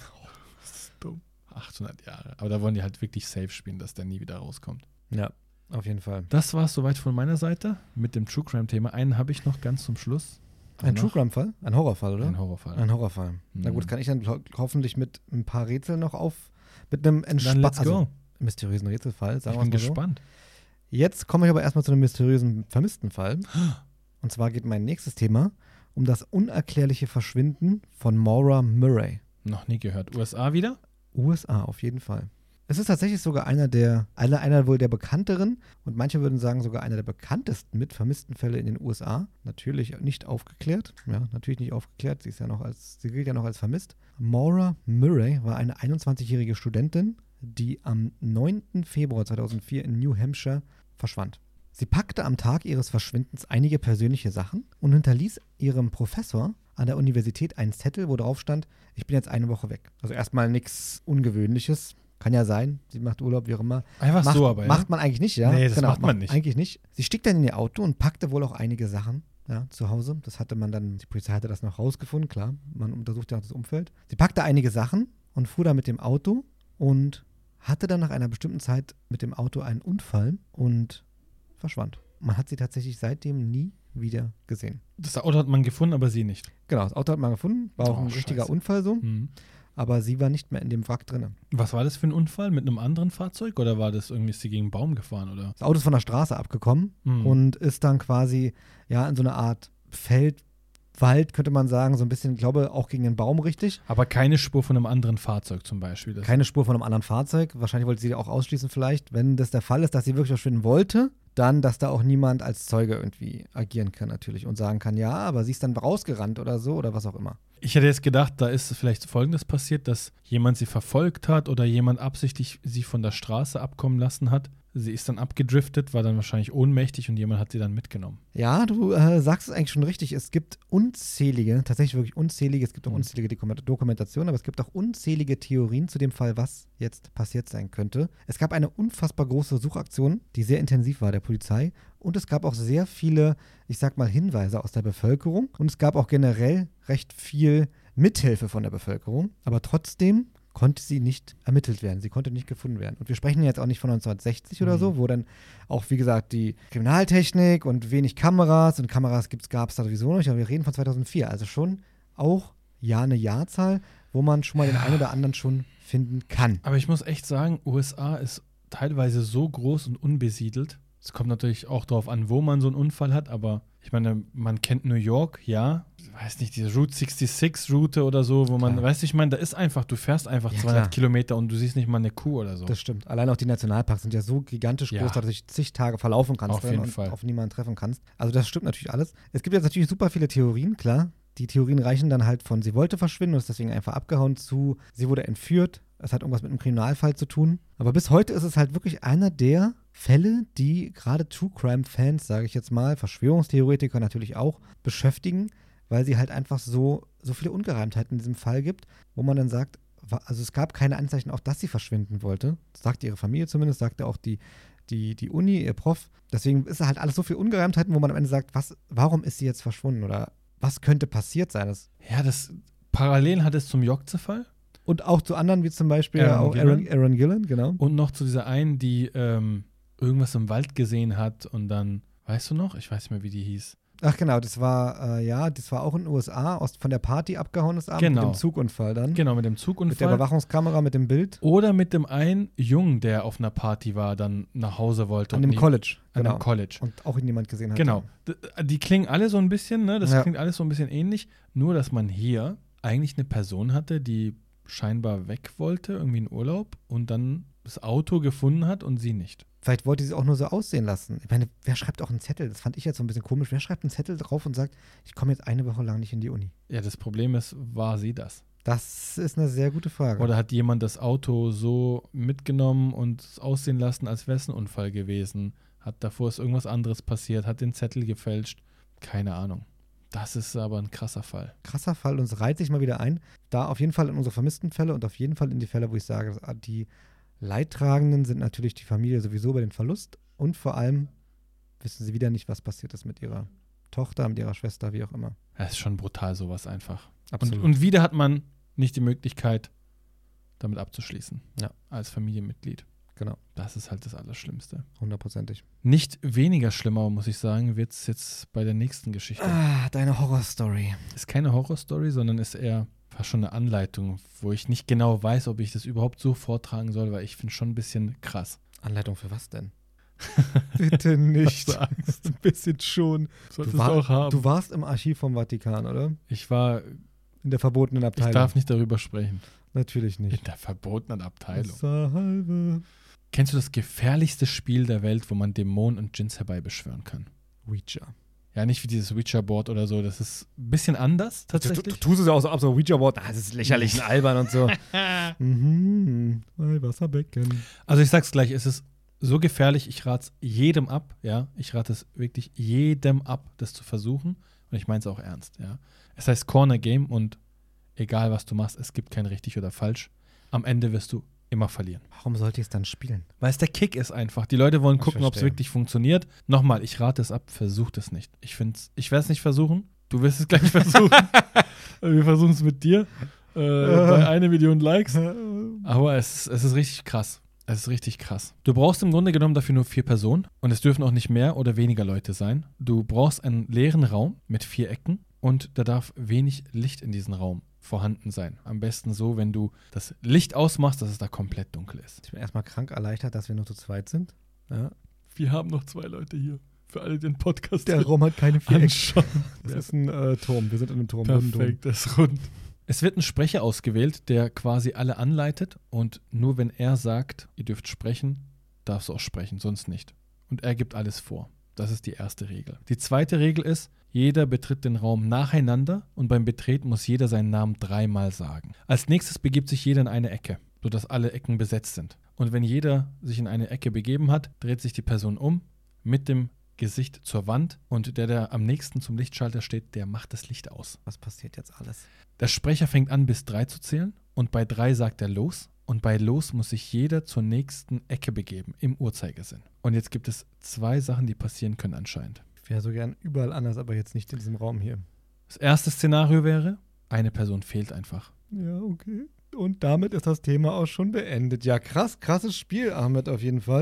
[SPEAKER 1] Das ist dumm. achthundert Jahre. Aber da wollen die halt wirklich safe spielen, dass der nie wieder rauskommt.
[SPEAKER 2] Ja, auf jeden Fall.
[SPEAKER 1] Das war es soweit von meiner Seite mit dem True Crime-Thema. Einen habe ich noch ganz zum Schluss.
[SPEAKER 2] Ein True Crime-Fall? Ein Horrorfall, oder?
[SPEAKER 1] Ein Horrorfall.
[SPEAKER 2] Ein Horrorfall. Mhm. Na gut, kann ich dann ho- hoffentlich mit ein paar Rätseln noch auf, mit einem entspannten, also mysteriösen Rätselfall, sagen wir mal so.
[SPEAKER 1] Ich bin gespannt.
[SPEAKER 2] Jetzt komme ich aber erstmal zu einem mysteriösen vermissten Fall. Und zwar geht mein nächstes Thema um das unerklärliche Verschwinden von Maura Murray.
[SPEAKER 1] Noch nie gehört. U S A wieder?
[SPEAKER 2] U S A, auf jeden Fall. Es ist tatsächlich sogar einer der, einer, einer wohl der bekannteren und manche würden sagen sogar einer der bekanntesten mit vermissten Fälle in den U S A. Natürlich nicht aufgeklärt. Ja, natürlich nicht aufgeklärt. Sie ist ja noch als, sie gilt ja noch als vermisst. Maura Murray war eine einundzwanzigjährige Studentin, die am neunten Februar zweitausendvier in New Hampshire verschwand. Sie packte am Tag ihres Verschwindens einige persönliche Sachen und hinterließ ihrem Professor an der Universität einen Zettel, wo drauf stand, ich bin jetzt eine Woche weg. Also erstmal nichts Ungewöhnliches. Kann ja sein, sie macht Urlaub, wie auch immer.
[SPEAKER 1] Einfach
[SPEAKER 2] macht,
[SPEAKER 1] so, aber ja.
[SPEAKER 2] Macht man eigentlich nicht, ja.
[SPEAKER 1] Nee, das
[SPEAKER 2] genau,
[SPEAKER 1] macht man nicht.
[SPEAKER 2] Eigentlich nicht. Sie stieg dann in ihr Auto und packte wohl auch einige Sachen ja, zu Hause. Das hatte man dann, die Polizei hatte das noch rausgefunden, klar. Man untersucht ja auch das Umfeld. Sie packte einige Sachen und fuhr dann mit dem Auto und hatte dann nach einer bestimmten Zeit mit dem Auto einen Unfall und verschwand. Man hat sie tatsächlich seitdem nie wieder gesehen.
[SPEAKER 1] Das Auto hat man gefunden, aber sie nicht.
[SPEAKER 2] Genau, das Auto hat man gefunden, war auch
[SPEAKER 1] Oh,
[SPEAKER 2] ein richtiger
[SPEAKER 1] Scheiße.
[SPEAKER 2] Unfall so,
[SPEAKER 1] Mhm.
[SPEAKER 2] aber sie war nicht mehr in dem Wrack drin.
[SPEAKER 1] Was war das für ein Unfall? Mit einem anderen Fahrzeug oder war das irgendwie, ist sie gegen einen Baum gefahren? Oder?
[SPEAKER 2] Das Auto ist von der Straße abgekommen
[SPEAKER 1] Mhm.
[SPEAKER 2] und ist dann quasi ja in so eine Art Feld, Wald, könnte man sagen, so ein bisschen, ich glaube, auch gegen den Baum richtig.
[SPEAKER 1] Aber keine Spur von einem anderen Fahrzeug zum Beispiel. Das
[SPEAKER 2] Keine Spur von einem anderen Fahrzeug. Wahrscheinlich wollte sie auch ausschließen vielleicht. Wenn das der Fall ist, dass sie wirklich verschwinden wollte, dann, dass da auch niemand als Zeuge irgendwie agieren kann natürlich und sagen kann, ja, aber sie ist dann rausgerannt oder so oder was auch immer.
[SPEAKER 1] Ich hätte jetzt gedacht, da ist vielleicht Folgendes passiert, dass jemand sie verfolgt hat oder jemand absichtlich sie von der Straße abkommen lassen hat, Sie ist dann abgedriftet, war dann wahrscheinlich ohnmächtig und jemand hat sie dann mitgenommen.
[SPEAKER 2] Ja, du äh, sagst es eigentlich schon richtig. Es gibt unzählige, tatsächlich wirklich unzählige, es gibt auch
[SPEAKER 1] Mhm.
[SPEAKER 2] unzählige Dokument- Dokumentationen, aber es gibt auch unzählige Theorien zu dem Fall, was jetzt passiert sein könnte. Es gab eine unfassbar große Suchaktion, die sehr intensiv war der Polizei. Und es gab auch sehr viele, ich sag mal, Hinweise aus der Bevölkerung. Und es gab auch generell recht viel Mithilfe von der Bevölkerung. Aber trotzdem konnte sie nicht ermittelt werden. Sie konnte nicht gefunden werden. Und wir sprechen jetzt auch nicht von neunzehnhundertsechzig oder
[SPEAKER 1] Mhm.
[SPEAKER 2] so, wo dann auch, wie gesagt, die Kriminaltechnik und wenig Kameras und Kameras gab es da sowieso nicht, aber wir reden von zweitausendvier. Also schon auch ja eine Jahrzahl, wo man schon mal den einen oder anderen schon finden kann.
[SPEAKER 1] Aber ich muss echt sagen, U S A ist teilweise so groß und unbesiedelt. Es kommt natürlich auch darauf an, wo man so einen Unfall hat, aber ich meine, man kennt New York, ja. Ich weiß nicht, diese Route sechsundsechzig-Route oder so, wo man,
[SPEAKER 2] Klar.
[SPEAKER 1] weißt du, ich meine, da ist einfach, du fährst einfach
[SPEAKER 2] Ja,
[SPEAKER 1] zweihundert
[SPEAKER 2] klar.
[SPEAKER 1] Kilometer und du siehst nicht mal eine Kuh oder so.
[SPEAKER 2] Das stimmt. Allein auch die Nationalparks sind ja so gigantisch
[SPEAKER 1] Ja.
[SPEAKER 2] groß, dass du dich zig Tage verlaufen kannst
[SPEAKER 1] Auf
[SPEAKER 2] drin
[SPEAKER 1] jeden
[SPEAKER 2] und
[SPEAKER 1] Fall.
[SPEAKER 2] auf niemanden treffen kannst. Also das stimmt natürlich alles. Es gibt jetzt natürlich super viele Theorien, klar. Die Theorien reichen dann halt von, sie wollte verschwinden und ist deswegen einfach abgehauen, zu, sie wurde entführt. Es hat irgendwas mit einem Kriminalfall zu tun. Aber bis heute ist es halt wirklich einer der Fälle, die gerade True Crime-Fans, sage ich jetzt mal, Verschwörungstheoretiker natürlich auch, beschäftigen, weil sie halt einfach so, so viele Ungereimtheiten in diesem Fall gibt, wo man dann sagt, wa- also es gab keine Anzeichen auch, dass sie verschwinden wollte. Das sagte ihre Familie zumindest, sagte auch die, die, die Uni, ihr Prof. Deswegen ist halt alles so viel Ungereimtheiten, wo man am Ende sagt, was, warum ist sie jetzt verschwunden oder was könnte passiert sein? Das,
[SPEAKER 1] Ja, das Parallelen hat es zum Jokze-Fall
[SPEAKER 2] und auch zu anderen, wie zum Beispiel
[SPEAKER 1] Aaron
[SPEAKER 2] auch Aaron, Aaron Gillen, genau.
[SPEAKER 1] und noch zu dieser einen, die ähm, irgendwas im Wald gesehen hat und dann, weißt du noch? Ich weiß nicht mehr, wie die hieß.
[SPEAKER 2] Ach genau, das war, äh, ja, das war auch in den U S A, aus, von der Party abgehauen ist abends
[SPEAKER 1] Genau.
[SPEAKER 2] mit dem Zugunfall dann.
[SPEAKER 1] Genau, mit dem
[SPEAKER 2] Mit der
[SPEAKER 1] Zugunfall.
[SPEAKER 2] Überwachungskamera, mit dem Bild.
[SPEAKER 1] Oder mit dem einen Jungen, der auf einer Party war, dann nach Hause wollte.
[SPEAKER 2] An
[SPEAKER 1] und
[SPEAKER 2] dem
[SPEAKER 1] nie-
[SPEAKER 2] College.
[SPEAKER 1] An
[SPEAKER 2] Genau.
[SPEAKER 1] dem College.
[SPEAKER 2] Und auch ihn niemand gesehen hat.
[SPEAKER 1] Genau. D- Die klingen alle so ein bisschen, ne? Das
[SPEAKER 2] Ja.
[SPEAKER 1] klingt alles so ein bisschen ähnlich. Nur, dass man hier eigentlich eine Person hatte, die scheinbar weg wollte, irgendwie in Urlaub und dann das Auto gefunden hat und sie nicht.
[SPEAKER 2] Vielleicht wollte sie es auch nur so aussehen lassen. Ich meine, wer schreibt auch einen Zettel? Das fand ich jetzt so ein bisschen komisch. Wer schreibt einen Zettel drauf und sagt, ich komme jetzt eine Woche lang nicht in die Uni?
[SPEAKER 1] Ja, das Problem ist, war sie das?
[SPEAKER 2] Das ist eine sehr gute Frage.
[SPEAKER 1] Oder hat jemand das Auto so mitgenommen und es aussehen lassen, als wäre es ein Unfall gewesen? Hat davor ist irgendwas anderes passiert? Hat den Zettel gefälscht? Keine Ahnung. Das ist aber ein krasser Fall.
[SPEAKER 2] Krasser Fall und es reiht sich mal wieder ein. Da auf jeden Fall in unsere vermissten Fälle und auf jeden Fall in die Fälle, wo ich sage, die Leidtragenden sind natürlich die Familie sowieso bei dem Verlust und vor allem wissen sie wieder nicht, was passiert ist mit ihrer Tochter, mit ihrer Schwester, wie auch immer.
[SPEAKER 1] Das ist schon brutal, sowas einfach. Und,
[SPEAKER 2] Absolut.
[SPEAKER 1] und wieder hat man nicht die Möglichkeit, damit abzuschließen.
[SPEAKER 2] Ja.
[SPEAKER 1] Als Familienmitglied.
[SPEAKER 2] Genau,
[SPEAKER 1] Das ist halt das Allerschlimmste.
[SPEAKER 2] hundertprozentig.
[SPEAKER 1] Nicht weniger schlimmer, muss ich sagen, wird es jetzt bei der nächsten Geschichte.
[SPEAKER 2] Ah, deine Horrorstory.
[SPEAKER 1] Ist keine Horrorstory, sondern ist eher fast schon eine Anleitung, wo ich nicht genau weiß, ob ich das überhaupt so vortragen soll, weil ich finde schon ein bisschen krass.
[SPEAKER 2] Anleitung für was denn? Bitte nicht.
[SPEAKER 1] Hast du Angst?
[SPEAKER 2] Ein bisschen schon.
[SPEAKER 1] Solltest
[SPEAKER 2] Du, war,
[SPEAKER 1] auch haben.
[SPEAKER 2] du warst im Archiv vom Vatikan, oder?
[SPEAKER 1] Ich war,
[SPEAKER 2] In der verbotenen
[SPEAKER 1] ich
[SPEAKER 2] Abteilung.
[SPEAKER 1] darf nicht darüber sprechen.
[SPEAKER 2] Natürlich
[SPEAKER 1] In
[SPEAKER 2] nicht.
[SPEAKER 1] der verbotenen Abteilung.
[SPEAKER 2] Halbe.
[SPEAKER 1] Kennst du das gefährlichste Spiel der Welt, wo man Dämonen und Djinns herbeibeschwören kann?
[SPEAKER 2] Ouija.
[SPEAKER 1] Ja, nicht wie dieses Ouija-Board oder so. Das ist ein bisschen anders
[SPEAKER 2] Du, du,
[SPEAKER 1] tatsächlich.
[SPEAKER 2] du tust es ja auch so ab, so Ouija-Board. Das ist lächerlich und albern und so. mhm. Ein Wasserbecken.
[SPEAKER 1] Also ich sag's gleich, es ist so gefährlich, ich rate es jedem ab, ja. Ich rate es wirklich jedem ab, das zu versuchen. Und ich meine es auch ernst, ja. Es heißt Corner Game und egal was du machst, es gibt kein richtig oder falsch. Am Ende wirst du immer verlieren.
[SPEAKER 2] Warum sollte ich es dann spielen?
[SPEAKER 1] Weil es der Kick ist einfach. Die Leute wollen
[SPEAKER 2] Ich
[SPEAKER 1] gucken, ob es
[SPEAKER 2] verstehe.
[SPEAKER 1] wirklich funktioniert. Nochmal, ich rate es ab, versucht es nicht. Ich find's, ich werde es nicht versuchen. Du wirst es gleich versuchen. Wir versuchen es mit dir. Äh, bei einer Million Likes. Aber es, es ist richtig krass. Es ist richtig krass. Du brauchst im Grunde genommen dafür nur vier Personen. Und es dürfen auch nicht mehr oder weniger Leute sein. Du brauchst einen leeren Raum mit vier Ecken. Und da darf wenig Licht in diesem Raum vorhanden sein. Am besten so, wenn du das Licht ausmachst, dass es da komplett dunkel ist.
[SPEAKER 2] Ich bin erstmal krank erleichtert, dass wir nur zu zweit sind. Ja.
[SPEAKER 1] Wir haben noch zwei Leute hier. Für alle, die den Podcast
[SPEAKER 2] Der Raum hat keine vier Ecken.
[SPEAKER 1] anschauen.
[SPEAKER 2] Das ist ein äh, Turm. Wir sind in einem Turm.
[SPEAKER 1] Perfekt, das ist rund. Es wird ein Sprecher ausgewählt, der quasi alle anleitet und nur wenn er sagt, ihr dürft sprechen, darfst du auch sprechen, sonst nicht. Und er gibt alles vor. Das ist die erste Regel. Die zweite Regel ist, jeder betritt den Raum nacheinander und beim Betreten muss jeder seinen Namen dreimal sagen. Als nächstes begibt sich jeder in eine Ecke. sodass alle Ecken besetzt sind. Und wenn jeder sich in eine Ecke begeben hat, dreht sich die Person um mit dem Gesicht zur Wand und der, der am nächsten zum Lichtschalter steht, der macht das Licht aus.
[SPEAKER 2] Was passiert jetzt alles?
[SPEAKER 1] Der Sprecher fängt an, bis drei zu zählen und bei drei sagt er los und bei los muss sich jeder zur nächsten Ecke begeben im Uhrzeigersinn. Und jetzt gibt es zwei Sachen, die passieren können anscheinend.
[SPEAKER 2] Ich wäre so gern überall anders, aber jetzt nicht in diesem Raum hier.
[SPEAKER 1] Das erste Szenario wäre, eine Person fehlt einfach.
[SPEAKER 2] Ja, okay. Und damit ist das Thema auch schon beendet. Ja, krass, krasses Spiel, Ahmed, auf jeden Fall.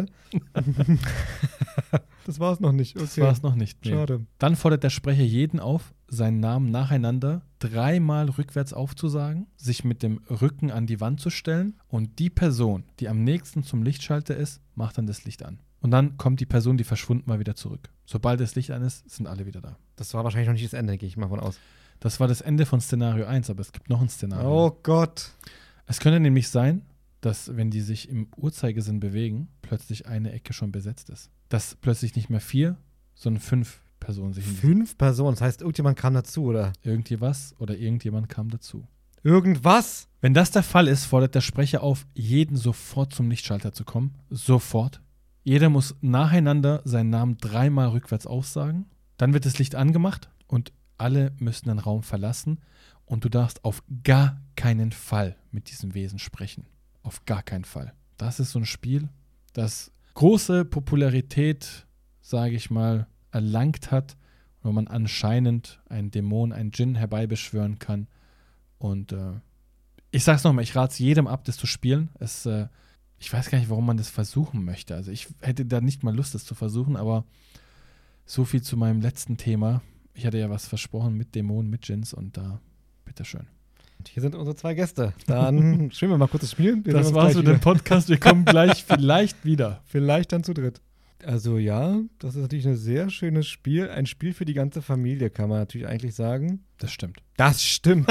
[SPEAKER 2] Das war es noch nicht. Okay.
[SPEAKER 1] Das war es noch nicht. Nee.
[SPEAKER 2] Schade.
[SPEAKER 1] Dann fordert der Sprecher jeden auf, seinen Namen nacheinander dreimal rückwärts aufzusagen, sich mit dem Rücken an die Wand zu stellen und die Person, die am nächsten zum Lichtschalter ist, macht dann das Licht an. Und dann kommt die Person, die verschwunden war, wieder zurück. Sobald das Licht an ist, sind alle wieder da.
[SPEAKER 2] Das war wahrscheinlich noch nicht das Ende, gehe ich mal von aus.
[SPEAKER 1] Das war das Ende von Szenario eins, aber es gibt noch ein Szenario.
[SPEAKER 2] Oh Gott.
[SPEAKER 1] Es könnte nämlich sein, dass, wenn die sich im Uhrzeigersinn bewegen, plötzlich eine Ecke schon besetzt ist. Dass plötzlich nicht mehr vier, sondern fünf Personen sich
[SPEAKER 2] Fünf Personen? Das heißt, irgendjemand kam dazu, oder?
[SPEAKER 1] Irgendwas oder irgendjemand kam dazu.
[SPEAKER 2] Irgendwas?
[SPEAKER 1] Wenn das der Fall ist, fordert der Sprecher auf, jeden sofort zum Lichtschalter zu kommen. Sofort. Jeder muss nacheinander seinen Namen dreimal rückwärts aufsagen. Dann wird das Licht angemacht und alle müssen den Raum verlassen. Und du darfst auf gar keinen Fall mit diesem Wesen sprechen. Auf gar keinen Fall. Das ist so ein Spiel, das große Popularität, sage ich mal, erlangt hat, wo man anscheinend einen Dämon, einen Djinn herbeibeschwören kann. Und äh, ich sag's nochmal, ich rate es jedem ab, das zu spielen. Es, äh, ich weiß gar nicht, warum man das versuchen möchte. Also ich hätte da nicht mal Lust, das zu versuchen, aber so viel zu meinem letzten Thema. Ich hatte ja was versprochen mit Dämonen, mit Djinns und da, bitteschön.
[SPEAKER 2] Und hier sind unsere zwei Gäste. Dann spielen wir mal kurz das Spiel. Wir
[SPEAKER 1] das war's mit dem Podcast. Wir kommen gleich vielleicht wieder.
[SPEAKER 2] Vielleicht dann zu dritt. Also ja, das ist natürlich ein sehr schönes Spiel. Ein Spiel für die ganze Familie, kann man natürlich eigentlich sagen.
[SPEAKER 1] Das stimmt.
[SPEAKER 2] Das stimmt.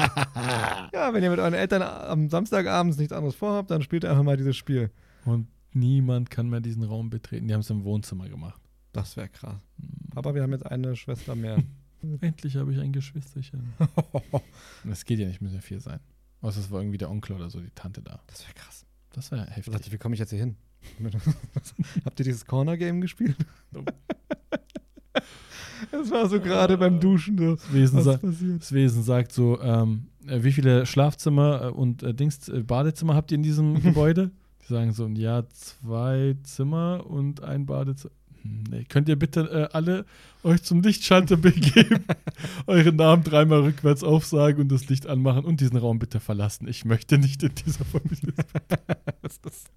[SPEAKER 2] Ja, wenn ihr mit euren Eltern am Samstagabends nichts anderes vorhabt, dann spielt ihr einfach mal dieses Spiel.
[SPEAKER 1] Und niemand kann mehr diesen Raum betreten. Die haben es im Wohnzimmer gemacht.
[SPEAKER 2] Das wäre krass. Aber wir haben jetzt eine Schwester mehr.
[SPEAKER 1] Endlich habe ich ein Geschwisterchen. Das geht ja nicht, müssen ja vier sein. Außer es war irgendwie der Onkel oder so, die Tante da.
[SPEAKER 2] Das wäre krass.
[SPEAKER 1] Das wäre heftig.
[SPEAKER 2] Ich, wie komme ich jetzt hier hin? Habt ihr dieses Corner-Game gespielt? Das war so gerade beim Duschen. So.
[SPEAKER 1] Das, Wesen
[SPEAKER 2] Was
[SPEAKER 1] sa-
[SPEAKER 2] passiert?
[SPEAKER 1] das Wesen sagt so, ähm, äh, wie viele Schlafzimmer äh, und äh, Dings, äh, Badezimmer habt ihr in diesem Gebäude? Die sagen so, ja, zwei Zimmer und ein Badezimmer. Hm, nee, könnt ihr bitte äh, alle euch zum Lichtschalter begeben, eure Namen dreimal rückwärts aufsagen und das Licht anmachen und diesen Raum bitte verlassen. Ich möchte nicht in dieser Familie sein.
[SPEAKER 2] Was ist das?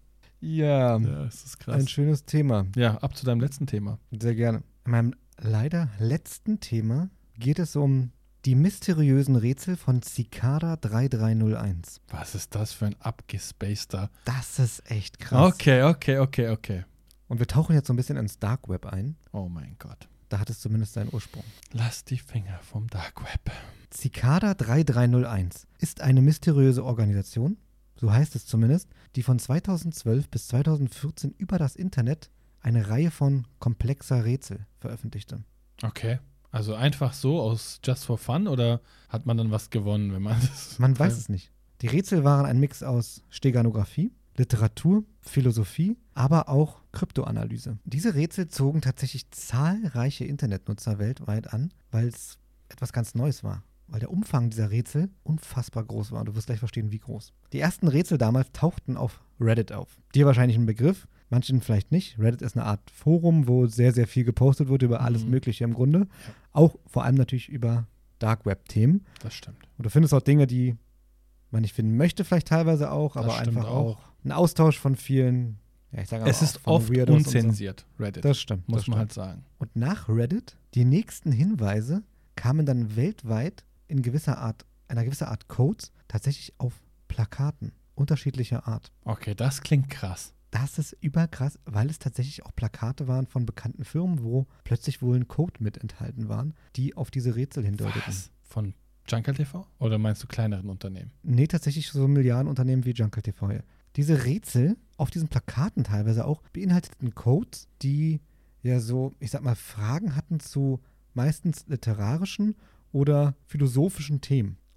[SPEAKER 2] Ja,
[SPEAKER 1] Ja, das ist krass.
[SPEAKER 2] ein schönes Thema.
[SPEAKER 1] Ja, ab zu deinem letzten Thema.
[SPEAKER 2] Sehr gerne. In meinem leider letzten Thema geht es um die mysteriösen Rätsel von Cicada drei drei null eins.
[SPEAKER 1] Was ist das für ein abgespaceder?
[SPEAKER 2] Das ist echt krass.
[SPEAKER 1] Okay, okay, okay, okay.
[SPEAKER 2] Und wir tauchen jetzt so ein bisschen ins Dark Web ein.
[SPEAKER 1] Oh mein Gott.
[SPEAKER 2] Da hat es zumindest seinen Ursprung.
[SPEAKER 1] Lass die Finger vom Dark Web.
[SPEAKER 2] Cicada drei drei null eins ist eine mysteriöse Organisation, so heißt es zumindest, die von zweitausendzwölf bis zweitausendvierzehn über das Internet eine Reihe von komplexer Rätsel veröffentlichte.
[SPEAKER 1] Okay. Also einfach so aus Just for Fun oder hat man dann was gewonnen, wenn man das...
[SPEAKER 2] Man weiß es nicht. Die Rätsel waren ein Mix aus Steganographie, Literatur, Philosophie, aber auch Kryptoanalyse. Diese Rätsel zogen tatsächlich zahlreiche Internetnutzer weltweit an, weil es etwas ganz Neues war. Weil der Umfang dieser Rätsel unfassbar groß war. Und du wirst gleich verstehen, wie groß. Die ersten Rätsel damals tauchten auf Reddit auf. Dir wahrscheinlich ein Begriff, manchen vielleicht nicht. Reddit ist eine Art Forum, wo sehr, sehr viel gepostet wird über alles
[SPEAKER 1] Mhm.
[SPEAKER 2] Mögliche im Grunde.
[SPEAKER 1] Ja.
[SPEAKER 2] Auch vor allem natürlich über Dark Web-Themen.
[SPEAKER 1] Das stimmt.
[SPEAKER 2] Und du findest auch Dinge, die man nicht finden möchte, vielleicht teilweise auch,
[SPEAKER 1] Das
[SPEAKER 2] aber
[SPEAKER 1] stimmt
[SPEAKER 2] einfach
[SPEAKER 1] auch.
[SPEAKER 2] auch ein Austausch von vielen, ja, ich sage
[SPEAKER 1] Es
[SPEAKER 2] aber
[SPEAKER 1] ist
[SPEAKER 2] auch von
[SPEAKER 1] oft
[SPEAKER 2] Weirdos und
[SPEAKER 1] unzensiert, Reddit.
[SPEAKER 2] So. Das stimmt.
[SPEAKER 1] muss
[SPEAKER 2] das
[SPEAKER 1] man
[SPEAKER 2] stimmt.
[SPEAKER 1] halt sagen.
[SPEAKER 2] Und nach Reddit, die nächsten Hinweise kamen dann weltweit in gewisser Art, einer gewisser Art Codes tatsächlich auf Plakaten unterschiedlicher Art.
[SPEAKER 1] Okay, das klingt krass.
[SPEAKER 2] Das ist überkrass, weil es tatsächlich auch Plakate waren von bekannten Firmen, wo plötzlich wohl ein Code mit enthalten waren, die auf diese Rätsel hindeuteten.
[SPEAKER 1] Was? Von Jungle T V? Oder meinst du kleineren Unternehmen?
[SPEAKER 2] Nee, tatsächlich so Milliardenunternehmen wie Jungle T V hier. Diese Rätsel, auf diesen Plakaten teilweise auch, beinhalteten Codes, die ja so, ich sag mal, Fragen hatten zu meistens literarischen oder philosophischen Themen.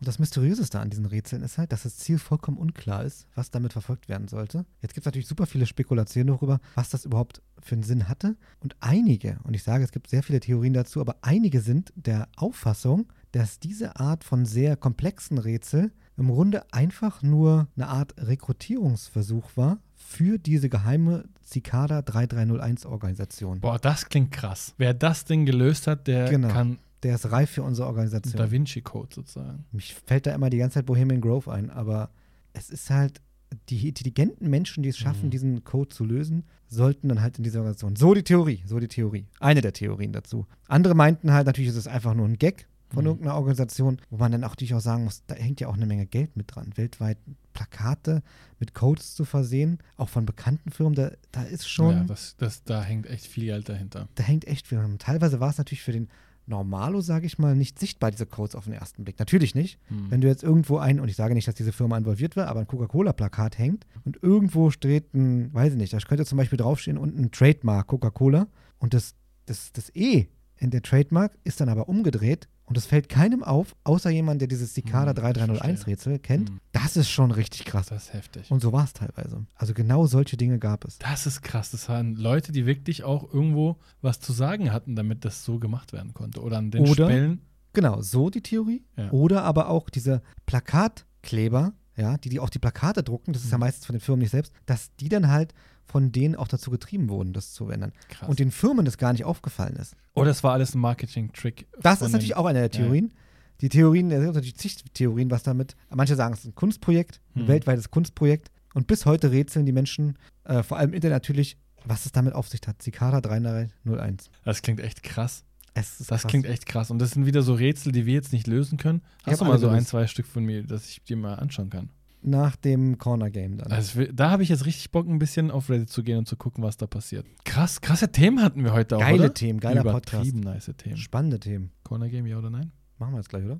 [SPEAKER 2] Das Mysteriöseste an diesen Rätseln ist halt, dass das Ziel vollkommen unklar ist, was damit verfolgt werden sollte. Jetzt gibt es natürlich super viele Spekulationen darüber, was das überhaupt für einen Sinn hatte. Und einige, und ich sage, es gibt sehr viele Theorien dazu, aber einige sind der Auffassung, dass diese Art von sehr komplexen Rätsel im Grunde einfach nur eine Art Rekrutierungsversuch war für diese geheime Cicada drei drei null eins Organisation.
[SPEAKER 1] Boah, das klingt krass. Wer das Ding gelöst hat, der
[SPEAKER 2] Genau.
[SPEAKER 1] kann
[SPEAKER 2] Der ist reif für unsere Organisation.
[SPEAKER 1] Da Vinci Code sozusagen.
[SPEAKER 2] Mich fällt da immer die ganze Zeit Bohemian Grove ein, aber es ist halt, die intelligenten Menschen, die es schaffen,
[SPEAKER 1] Mhm.
[SPEAKER 2] diesen Code zu lösen, sollten dann halt in dieser Organisation. So die Theorie, so die Theorie. Eine der Theorien dazu. Andere meinten halt, natürlich ist es einfach nur ein Gag von
[SPEAKER 1] Mhm.
[SPEAKER 2] irgendeiner Organisation, wo man dann auch natürlich auch sagen muss, da hängt ja auch eine Menge Geld mit dran. Weltweit Plakate mit Codes zu versehen, auch von bekannten Firmen, da, da ist schon,
[SPEAKER 1] Ja, das, das, da hängt echt viel Geld dahinter.
[SPEAKER 2] da hängt echt viel dran. Teilweise war es natürlich für den Normalo, sage ich mal, nicht sichtbar, diese Codes auf den ersten Blick. Natürlich nicht.
[SPEAKER 1] Hm.
[SPEAKER 2] Wenn du jetzt irgendwo ein, und ich sage nicht, dass diese Firma involviert war, aber ein Coca-Cola-Plakat hängt und irgendwo steht ein, weiß ich nicht, da könnte zum Beispiel draufstehen unten ein Trademark Coca-Cola und das, das, das E in der Trademark ist dann aber umgedreht und es fällt keinem auf, außer jemand, der dieses Cicada
[SPEAKER 1] Hm,
[SPEAKER 2] drei drei null
[SPEAKER 1] ich
[SPEAKER 2] eins-Rätsel kennt.
[SPEAKER 1] Hm.
[SPEAKER 2] Das ist schon richtig krass.
[SPEAKER 1] Das ist heftig.
[SPEAKER 2] Und so war es teilweise. Also genau solche Dinge gab es.
[SPEAKER 1] Das ist krass. Das waren Leute, die wirklich auch irgendwo was zu sagen hatten, damit das so gemacht werden konnte. Oder an den
[SPEAKER 2] Oder-
[SPEAKER 1] Stellen.
[SPEAKER 2] Genau, so die Theorie.
[SPEAKER 1] Ja.
[SPEAKER 2] Oder aber auch diese Plakatkleber, ja, die, die auch die Plakate drucken, das ist ja
[SPEAKER 1] Mhm.
[SPEAKER 2] meistens von den Firmen nicht selbst, dass die dann halt von denen auch dazu getrieben wurden, das zu ändern.
[SPEAKER 1] Krass.
[SPEAKER 2] Und den Firmen das gar nicht aufgefallen ist.
[SPEAKER 1] Oder es war alles ein Marketing-Trick.
[SPEAKER 2] Das
[SPEAKER 1] von
[SPEAKER 2] ist natürlich
[SPEAKER 1] den-
[SPEAKER 2] auch eine der Theorien. Die Theorien, es gibt natürlich zig Theorien, was damit. Manche sagen, es ist ein Kunstprojekt, ein
[SPEAKER 1] Mhm.
[SPEAKER 2] weltweites Kunstprojekt. Und bis heute rätseln die Menschen, äh, vor allem im Internet natürlich, was es damit auf sich hat. Cicada drei drei null eins.
[SPEAKER 1] Das klingt echt krass.
[SPEAKER 2] Es ist
[SPEAKER 1] Das
[SPEAKER 2] krass.
[SPEAKER 1] klingt echt krass. Und das sind wieder so Rätsel, die wir jetzt nicht lösen können.
[SPEAKER 2] Ich
[SPEAKER 1] Hast
[SPEAKER 2] hab
[SPEAKER 1] du mal
[SPEAKER 2] alle
[SPEAKER 1] so ein,
[SPEAKER 2] gelöst.
[SPEAKER 1] zwei Stück von mir, dass ich dir mal anschauen kann?
[SPEAKER 2] Nach dem Corner Game dann.
[SPEAKER 1] Also, wir- da habe ich jetzt richtig Bock, ein bisschen auf Reddit zu gehen und zu gucken, was da passiert. Krass, krasse Themen hatten wir heute auch,
[SPEAKER 2] Geile
[SPEAKER 1] oder?
[SPEAKER 2] Themen, geiler Podcast.
[SPEAKER 1] Übertrieben nice Themen.
[SPEAKER 2] Spannende Themen.
[SPEAKER 1] Corner Game, ja oder nein?
[SPEAKER 2] Machen wir jetzt gleich, oder?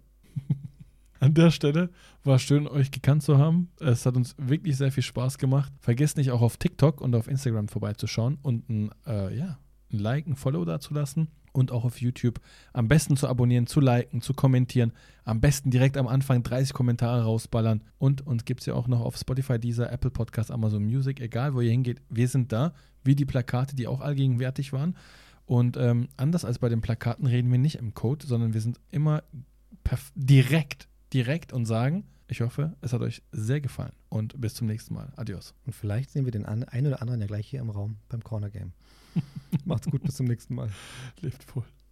[SPEAKER 1] An der Stelle war schön, euch gekannt zu haben. Es hat uns wirklich sehr viel Spaß gemacht. Vergesst nicht auch auf TikTok und auf Instagram vorbeizuschauen und ein, äh, ja, ein Like, ein Follow dazulassen und auch auf YouTube am besten zu abonnieren, zu liken, zu kommentieren. Am besten direkt am Anfang dreißig Kommentare rausballern. Und uns gibt es ja auch noch auf Spotify, Deezer, Apple Podcast, Amazon Music, egal wo ihr hingeht. Wir sind da, wie die Plakate, die auch allgegenwärtig waren. Und ähm, anders als bei den Plakaten reden wir nicht im Code, sondern wir sind immer perf- direkt, direkt und sagen, ich hoffe, es hat euch sehr gefallen und bis zum nächsten Mal. Adios.
[SPEAKER 2] Und vielleicht sehen wir den an, einen oder anderen ja gleich hier im Raum beim Corner Game. Macht's gut, bis zum nächsten Mal.
[SPEAKER 1] Lebt wohl.